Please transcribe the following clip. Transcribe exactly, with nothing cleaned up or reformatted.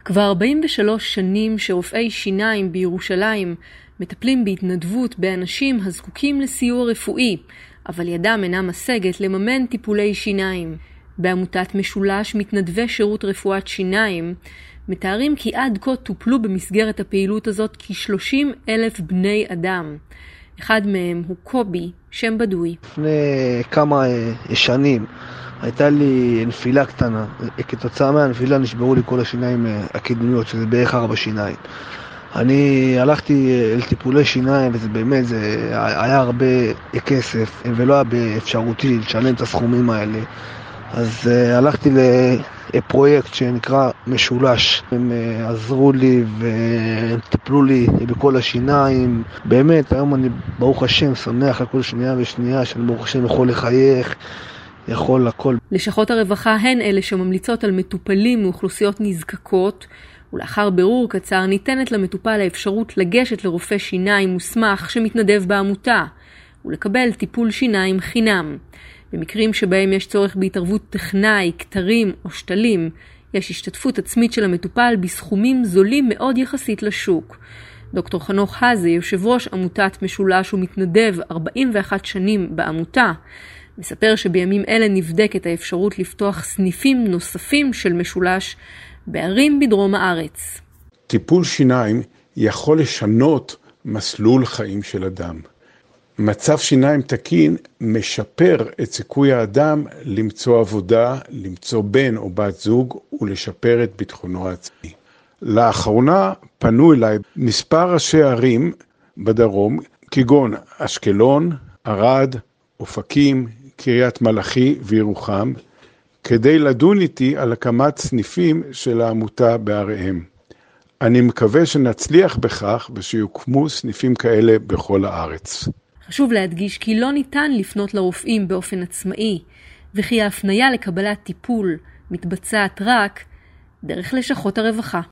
כבר ארבעים ושלוש שנים שרופאי שיניים בירושלים מטפלים בהתנדבות באנשים הזקוקים לסיוע רפואי, אבל ידם אינה משגת לממן טיפולי שיניים. בעמותת משולש מתנדבי שירות רפואת שיניים מתארים כי עד כה טופלו במסגרת הפעילות הזאת כ-שלושים אלף בני אדם. אחד מהם הוא קובי, שם בדוי. לפני כמה שנים הייתה לי נפילה קטנה. כתוצאה מהנפילה נשברו לי כל השיניים הקדמיות, שזה בערך ארבע שיניים. אני הלכתי לטיפולי שיניים, וזה באמת, זה היה הרבה כסף, ולא היה באפשרותי לשלם את הסכומים האלה. אז הלכתי לפרויקט שנקרא משולש. הם עזרו לי והם טיפלו לי בכל השיניים. באמת, היום אני ברוך השם שמח על כל שנייה ושנייה, שאני ברוך השם יכול לחייך, יכול הכל. לשכות הרווחה הן אלה שממליצות על מטופלים מאוכלוסיות נזקקות, ולאחר ברור קצר ניתנת למטופל האפשרות לגשת לרופא שיניים מוסמך שמתנדב בעמותה, ולקבל טיפול שיניים חינם. במקרים שבהם יש צורך בהתערבות טכנאי, כתרים או שתלים, יש השתתפות עצמית של המטופל בסכומים זולים מאוד יחסית לשוק. דוקטור חנוך הזי, יושב ראש עמותת משולש ומתנדב ארבעים ואחת שנים בעמותה, מספר שבימים אלה נבדקת האפשרות לפתוח סניפים נוספים של משולש בערים בדרום הארץ. טיפול שיניים יכול לשנות מסלול חיים של אדם. מצב שיניים תקין משפר את סיכוי האדם למצוא עבודה, למצוא בן או בת זוג ולשפר את ביטחונו העצמי. לאחרונה פנו אליי מספר ראשי ערים בדרום, כגון אשקלון, ערד, אופקים, קריית מלאכי וירוחם, כדי לדון איתי על הקמת סניפים של העמותה בעריהם. אני מקווה שנצליח בכך ושיוקמו סניפים כאלה בכל הארץ. חשוב להדגיש כי לא ניתן לפנות לרופאים באופן עצמאי, וכי ההפניה לקבלת טיפול מתבצעת רק דרך לשכות הרווחה.